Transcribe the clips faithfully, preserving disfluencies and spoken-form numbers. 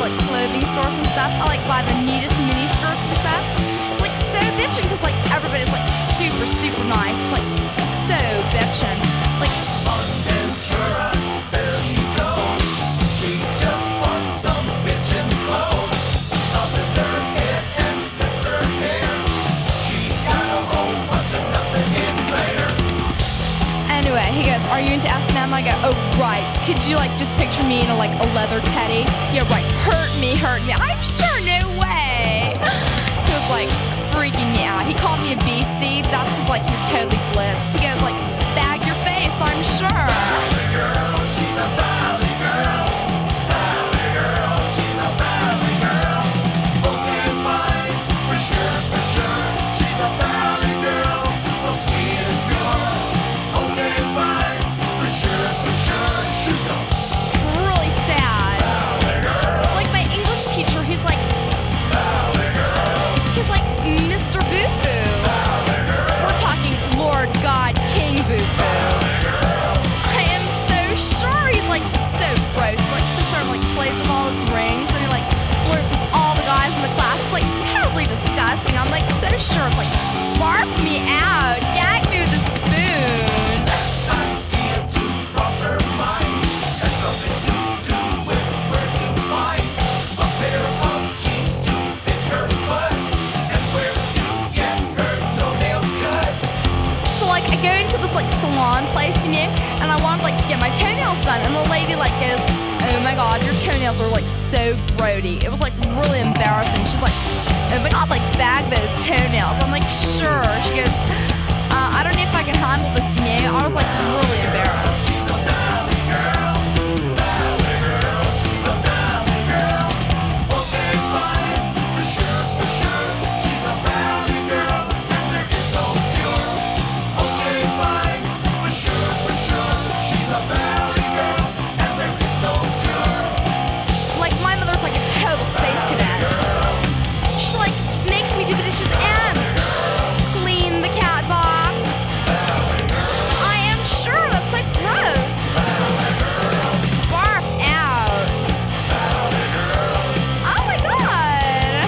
like clothing stores and stuff, I like buy the neatest mini skirts and stuff. It's like so bitchin' because like everybody's like super, super nice. It's like so bitchin'. Like, Ventura, there he goes. She just bought some bitchin' clothes. Tosses her head and flips her hair. She got a whole bunch of nothing in there. anyway, he goes, are you into S and M? I go, oh, right. Could you like just picture me in a like a leather teddy? Yeah, right. Hurt me, hurt me. I'm sure, no way. He was like freaking me out. He called me a beastie. That's just like he's totally blitzed. He goes like, bag your face, I'm sure. Valley girl, she's a valley girl. Valley girl, she's a valley girl. Okay, fine, for sure, for sure. She's a valley girl, so sweet and pure. Okay, fine, for sure, for sure. She's a Really sad. valley girl. Like my English teacher, he's like, Valley girl. he's like Mister Boo-Foo. Valley girl. We're talking Lord God King Boo-Foo. I am so sure he's like so gross. Like sits there and like plays with all his rings and he like flirts with all the guys in the class. It's like totally disgusting. I'm like so sure. It's like barf me out, gag me with a spoon. Idea to cross her mind had something to do with where to find a pair of jeans to fit her butt and where to get her toenails cut. So like I go into this like salon place, you know, and I wanted like to get my toenails done, and the lady like goes, oh my god, your toenails are like so grody. It was like really embarrassing. She's like, oh my god, like bag those toenails. I'm like, sure. She goes, uh, I don't know if I can handle this, you know. I was like really embarrassed. She's a valley girl, valley girl, she's a valley girl. Okay, fine, for sure, for sure. She's a valley girl, and there is no cure. Okay, fine, for sure, for sure. She's a valley girl, and there is no cure. Like my mother's like a total space cadet. She like makes me do the dishes and clean the cat box. I am sure that's like gross. Barf out. Oh my god.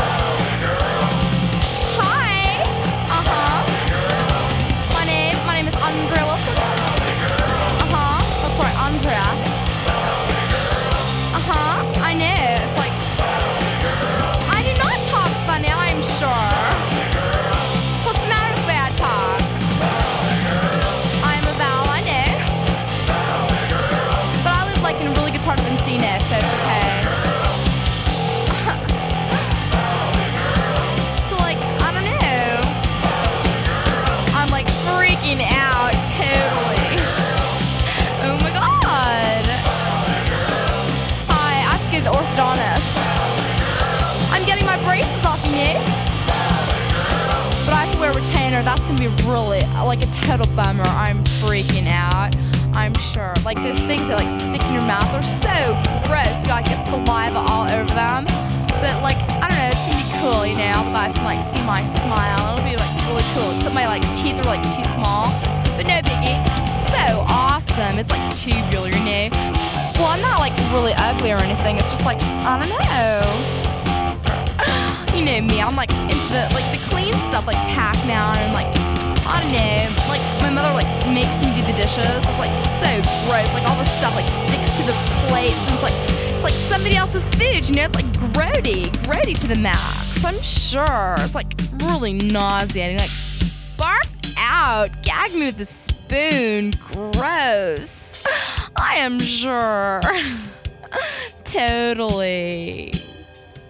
Hi. Uh-huh. My name, my name is Andrea Wilson. Uh-huh. That's right, Andrea. Uh-huh. I know. It's like I do not talk funny, I'm sure. What's the matter with the way I talk? I'm a Val, I know. But I live like in a really good part of Encino, so it's okay. So like, I don't know. I'm like freaking out totally. Oh my god. Hi, I have to go to the orthodontist. I'm getting my braces off, you know? But I have to wear a retainer. That's gonna be really like a total bummer. I'm freaking out. I'm sure. Like those things that like stick in your mouth are so gross. You like get saliva all over them. But like, I don't know, it's gonna be cool, you know? All the guys can like see my smile. It'll be like really cool. Except my like teeth are like too small. But no biggie. So awesome. It's like tubular, you know? Well, I'm not like really ugly or anything. It's just like, I don't know. You know me, I'm like into the like the clean stuff like Pac-Man and like I don't know, like my mother like makes me do the dishes. It's like so gross, like all this stuff like sticks to the plates and it's like it's like somebody else's food, you know, it's like grody, grody to the max. I'm sure. It's like really nauseating. Like barf out, gag me with a spoon, gross. I am sure. Totally.